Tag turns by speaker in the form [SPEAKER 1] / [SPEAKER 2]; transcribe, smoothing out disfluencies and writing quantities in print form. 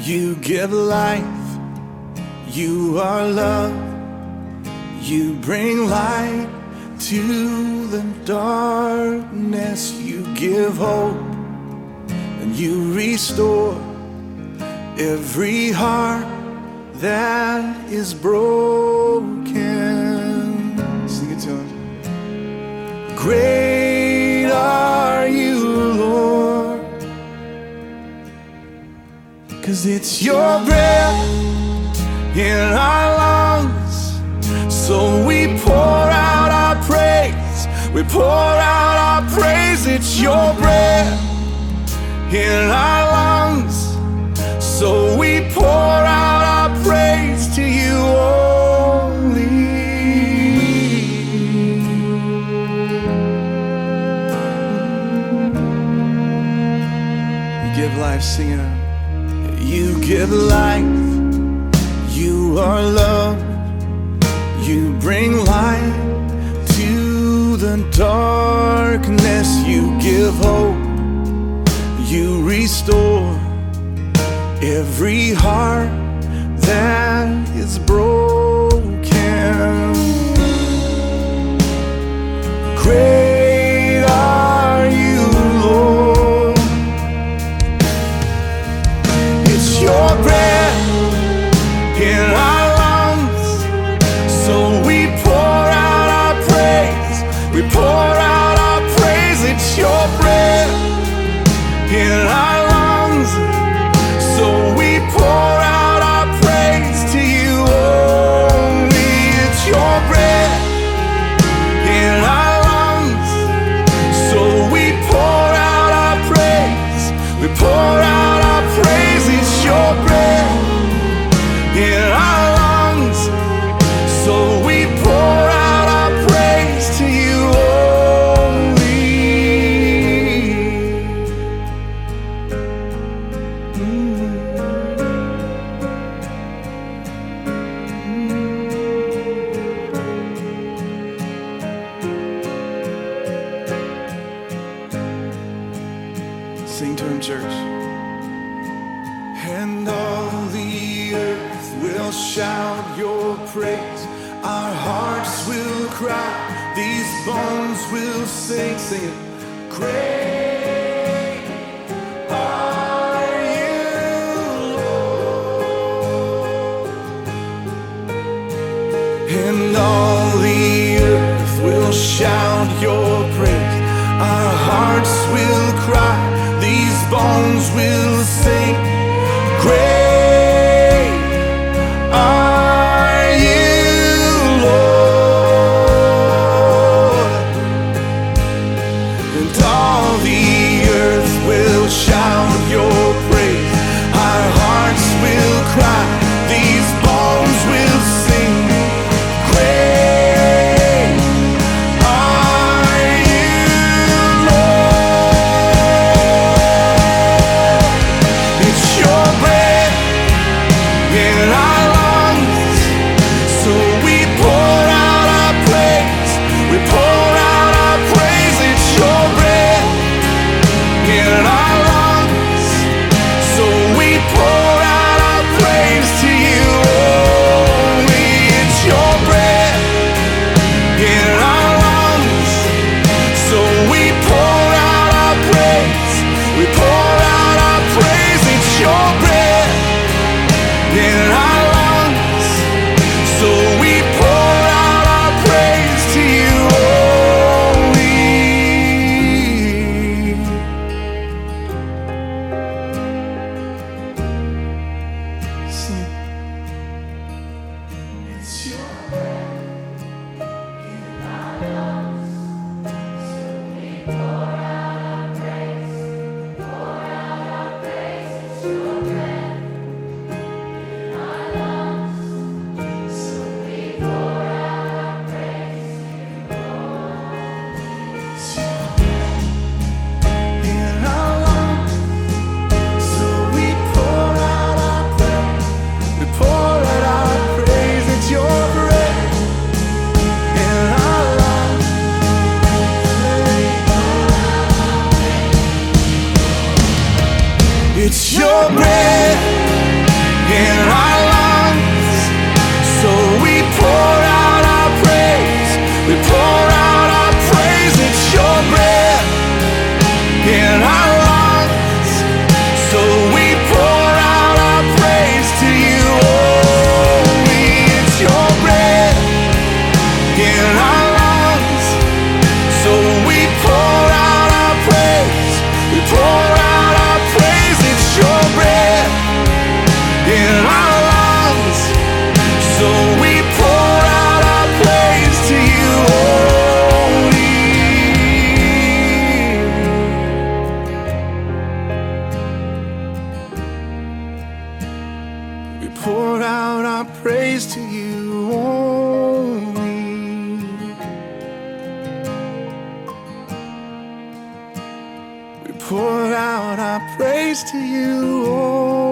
[SPEAKER 1] You give life, you are love, you bring light to the darkness. You give hope and you restore every heart that is broken. Sing it to him. Great are you, Lord, 'cause it's your breath in our lungs, so we pour out our praise. We pour out our praise. It's your breath in our lungs, so we pour out our praise to you only. You give life, sing it out. You give life, you are love, you bring light to the darkness. You give hope, you restore every heart that is broken. Great are you, Lord. It's your breath in our lungs, so we pour out our praise. We pour out our praise. It's your breath in our lungs, so we pour out our praise to you only. It's your breath in our lungs, so we pour out our praise. We pour out our praise. It's your breath in our lungs, so we pour out our praise to you only. Sing to him, church. And all the earth will shout your praise. Our hearts will cry. These bones will sing. Sing it. Great are you, Lord. And all the earth will shout your praise. Our hearts will cry. These bones will sing. Great are you, Lord. And all the earth will shout your praise. Our hearts will cry. These bones will sing. Great are you, Lord. It's your breath in our lungs, so we pour out our praise. We pour out our praise. It's your breath in our lungs, so we pour out our praise to you only. It's your breath in our lungs, so we pour out our praise. We pour out our praise. It's your breath in our lungs, so we pour out our praise to you only. Sing. It's your breath in our lungs, so we pour out our praise. Pour out our praise. It's your breath in our lungs, so we pour out our praise. It's your breath in our lungs, so we pour out our praise. We pour out our praise. It's your breath in our lungs. It's your breath in our lungs. So we pour out our praise. We pour out our praise. It's your breath in our lungs. So we pour out our praise to you only. It's your breath in our lungs. So we pour out our praise. We pour out our praise. It's your breath in our lungs. So we pour out our praise to you only. We pour out our praise to you only. We pour out our praise to you only.